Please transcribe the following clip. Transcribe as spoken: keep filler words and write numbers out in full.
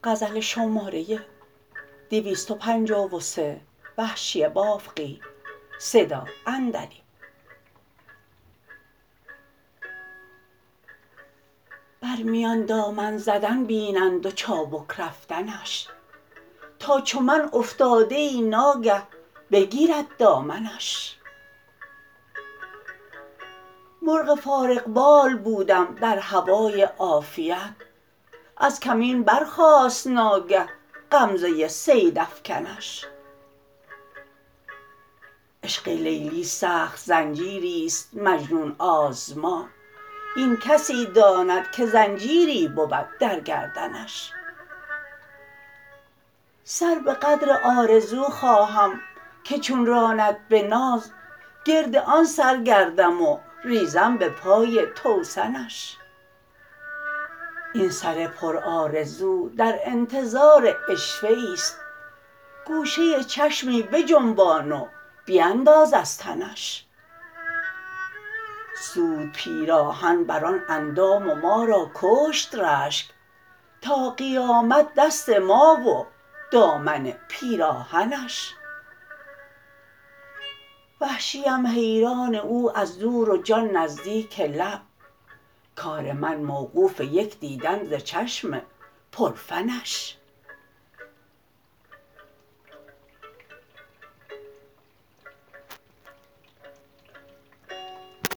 بر میان دامن زدن بینند و چابک رفتنش تا چو من افتاده ای ناگه بگیرد دامنش مرغ فارغ بال بودم در هوای عافیت از کمین برخاست ناگه غمزه صیدافکنش عشق لیلی سخت زنجیری است مجنون آزما این کسی داند که زنجیری بود در گردنش سر به قدر آرزو خواهم که چون راند به ناز گرد آن سر گردم و ریزم به پای توسنش این سر پر آرزو در انتظار عشوه ای است گوشه چشمی بجنبان و بینداز از تنش سود پیراهن بر آن اندام و ما را کشت رشک تا قیامت دست ما و دامن پیراهنش وحشیم حیران او از دور و جان نزدیک لب کار من موقوف یک دیدن ز چشم پر فنش